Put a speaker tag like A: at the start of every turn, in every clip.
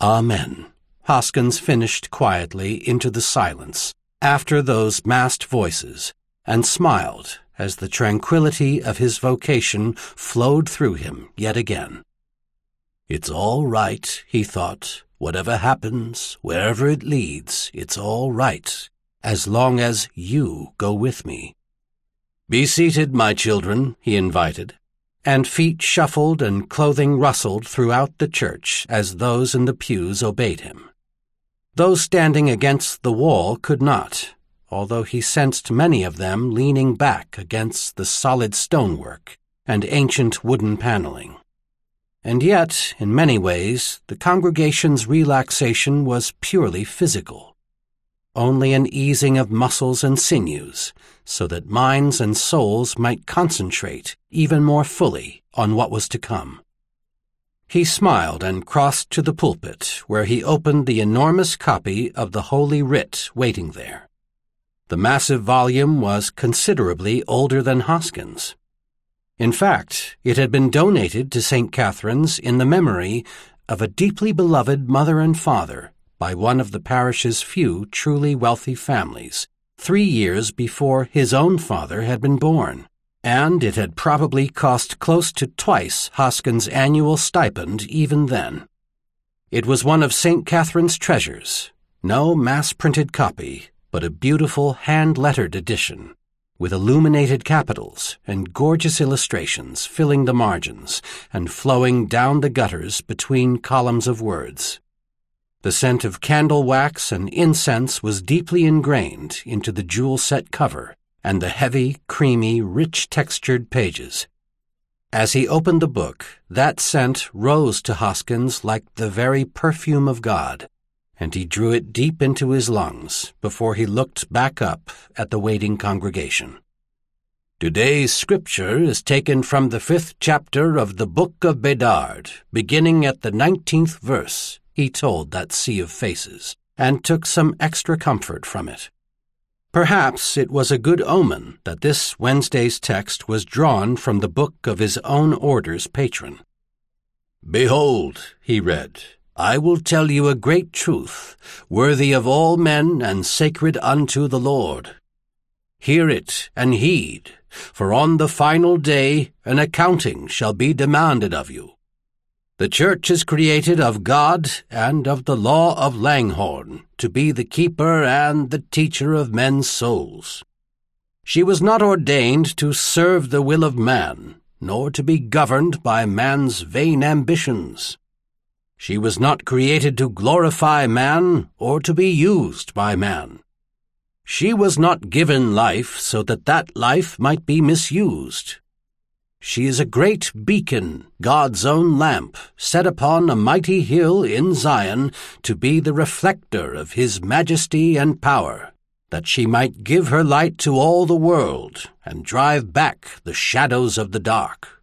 A: Amen, Hoskins finished quietly into the silence after those massed voices, and smiled as the tranquility of his vocation flowed through him yet again. It's all right, he thought. Whatever happens, wherever it leads, it's all right, as long as you go with me. Be seated, my children, he invited, and feet shuffled and clothing rustled throughout the church as those in the pews obeyed him. Those standing against the wall could not, although he sensed many of them leaning back against the solid stonework and ancient wooden paneling. And yet, in many ways, the congregation's relaxation was purely physical. Only an easing of muscles and sinews, so that minds and souls might concentrate even more fully on what was to come. He smiled and crossed to the pulpit, where he opened the enormous copy of the Holy Writ waiting there. The massive volume was considerably older than Hoskins. In fact, it had been donated to St. Catherine's in the memory of a deeply beloved mother and father by one of the parish's few truly wealthy families, 3 years before his own father had been born, and it had probably cost close to twice Hoskins' annual stipend even then. It was one of St. Catherine's treasures, no mass-printed copy, but a beautiful hand-lettered edition, with illuminated capitals and gorgeous illustrations filling the margins and flowing down the gutters between columns of words. The scent of candle wax and incense was deeply ingrained into the jewel-set cover and the heavy, creamy, rich-textured pages. As he opened the book, that scent rose to Hoskins like the very perfume of God, and he drew it deep into his lungs before he looked back up at the waiting congregation. Today's scripture is taken from the 5th chapter of the book of Bedard, beginning at the 19th verse, he told that sea of faces, and took some extra comfort from it. Perhaps it was a good omen that this Wednesday's text was drawn from the book of his own order's patron. Behold, he read, I will tell you a great truth, worthy of all men and sacred unto the Lord. Hear it and heed, for on the final day an accounting shall be demanded of you. The church is created of God and of the law of Langhorne, to be the keeper and the teacher of men's souls. She was not ordained to serve the will of man, nor to be governed by man's vain ambitions. She was not created to glorify man or to be used by man. She was not given life so that that life might be misused. She is a great beacon, God's own lamp, set upon a mighty hill in Zion to be the reflector of his majesty and power, that she might give her light to all the world and drive back the shadows of the dark.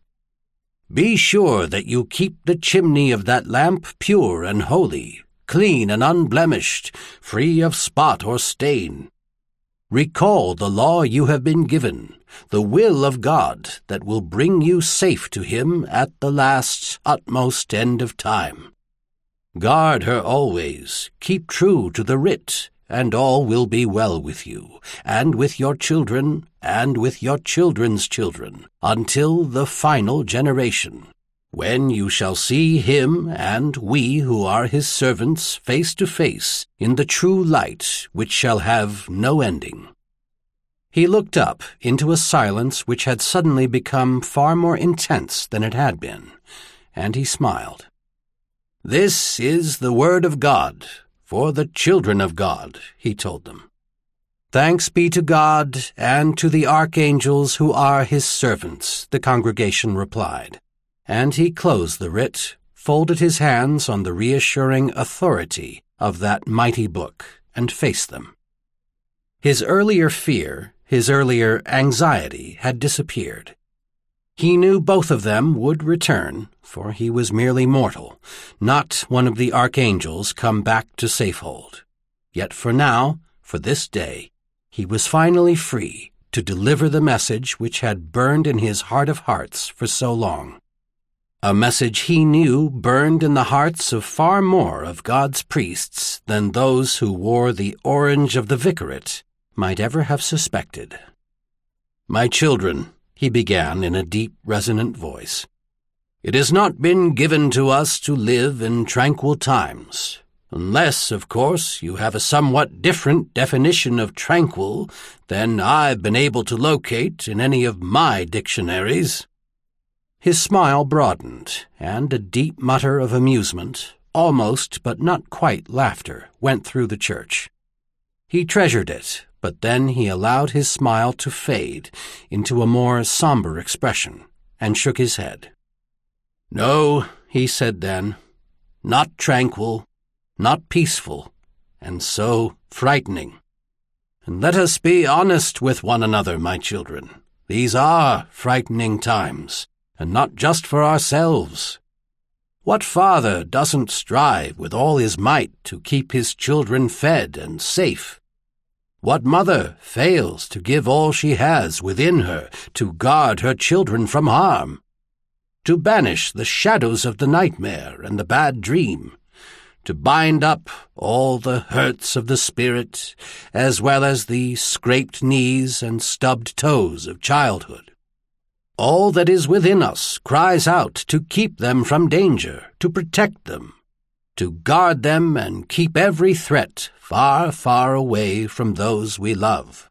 A: Be sure that you keep the chimney of that lamp pure and holy, clean and unblemished, free of spot or stain. Recall the law you have been given, the will of God that will bring you safe to him at the last, utmost end of time. Guard her always, keep true to the writ, and all will be well with you, and with your children, and with your children's children, until the final generation, when you shall see him and we who are his servants face to face in the true light which shall have no ending. He looked up into a silence which had suddenly become far more intense than it had been, and he smiled. This is the word of God, for the children of God, he told them. Thanks be to God and to the archangels who are his servants, the congregation replied, and he closed the writ, folded his hands on the reassuring authority of that mighty book, and faced them. His earlier fear, his earlier anxiety had disappeared. He knew both of them would return, for he was merely mortal, not one of the archangels come back to Safehold. Yet for now, for this day, he was finally free to deliver the message which had burned in his heart of hearts for so long. a message he knew burned in the hearts of far more of God's priests than those who wore the orange of the vicariate might ever have suspected. "My children," he began in a deep, resonant voice, "it has not been given to us to live in tranquil times, unless, of course, you have a somewhat different definition of tranquil than I've been able to locate in any of my dictionaries." His smile broadened, and a deep mutter of amusement, almost but not quite laughter, went through the church. He treasured it, but then he allowed his smile to fade into a more somber expression, and shook his head. "No," he said then, "not tranquil, not peaceful, and so frightening. And let us be honest with one another, my children. These are frightening times, and not just for ourselves. What father doesn't strive with all his might to keep his children fed and safe? What mother fails to give all she has within her to guard her children from harm, to banish the shadows of the nightmare and the bad dream, to bind up all the hurts of the spirit, as well as the scraped knees and stubbed toes of childhood? All that is within us cries out to keep them from danger, to protect them, to guard them and keep every threat far, far away from those we love.